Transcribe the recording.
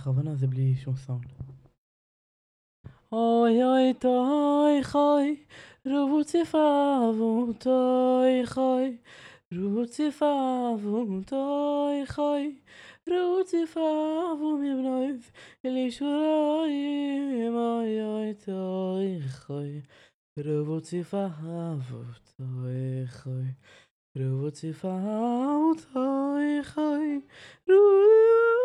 בכוונה זה בלי שום סאונד. אוי אוי טוי חוי, רוצי פאבו טוי חוי, רוצי פאבו טוי חוי, רוצי פאבו מבנויב, אלי שורויים, אוי אוי טוי חוי, רוצי פאבו טוי חוי, רוצי פאבו טוי חוי,